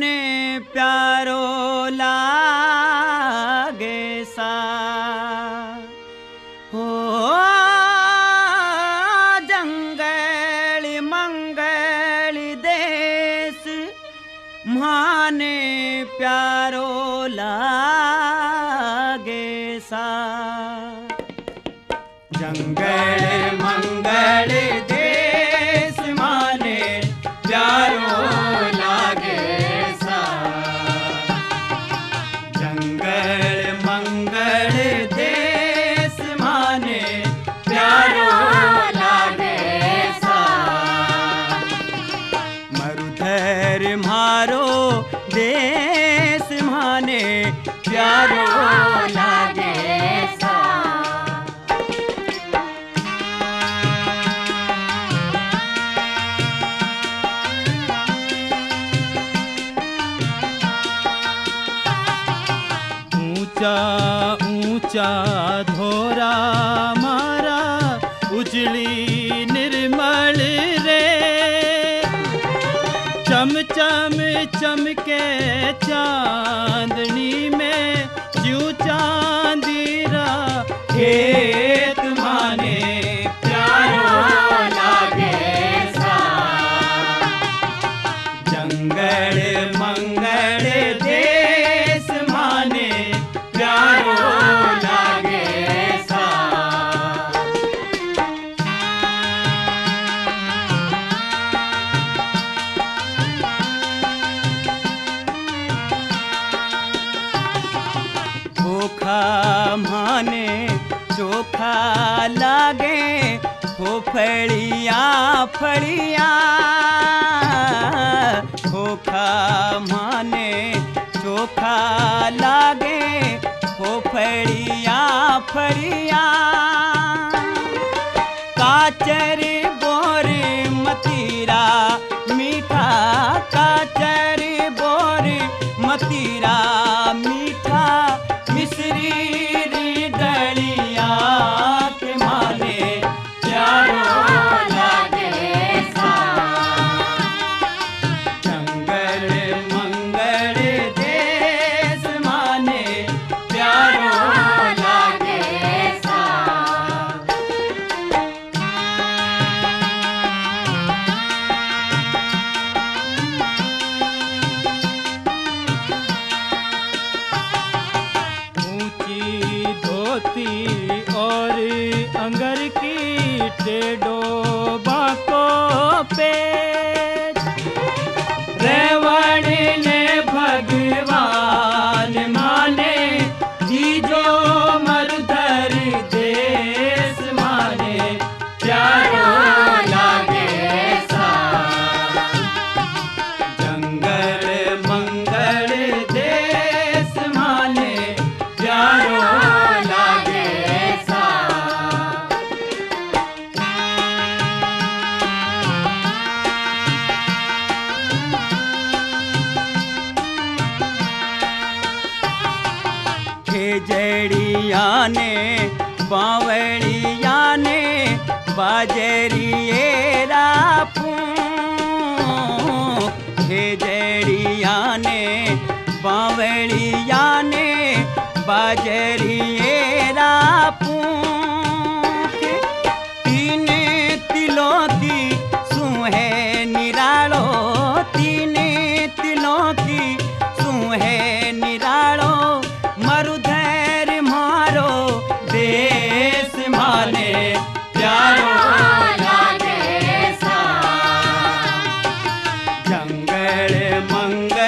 प्यारो लागे सा हो जंगल मंगल देश माने प्यारो लागे सा जंगल मंगल देश माने प्यारो लागे सा जंगल मंगल देश माने प्यारो लागे सा मरुधर मारो देश माने प्यारो लागे सा ऊंचा ऊंचा धोरा मारा उजली निर्मल रे चम चम चमके चांदनी में ज्यों चांदीरा खेत माने प्यारो लागे सा जंगल मंगल देश माने प्यारो लागे सा खोखा माने चोखा लागे खोफड़िया फड़िया खोखा माने चोखा लागे खोफड़िया फड़िया काचर बोर मतीरा मीठा काचर बोर मतीरा मीठा मिश्री डलिया के माने प्यारो लागे सा जंगल मंगल देश माने प्यारो लागे सा ऊंची धोती और अंगर की टेढ़ो बाको पेच रेवण ने भगवान माने जीजो मरुधर देश माने प्यारो लागे सा जंगल मंगल देश माने प्यारो लागे सा खेजड़िया ने बावड़िया ने बाजरिए रापू खेजड़िया ने बावड़िया ने बाजरिए रापू तीन तिलों की सुहे निरालो तीन तिलों की सुहे निरालो मरुधर मारो देश माने प्यारो लागे सा जंगल मंगल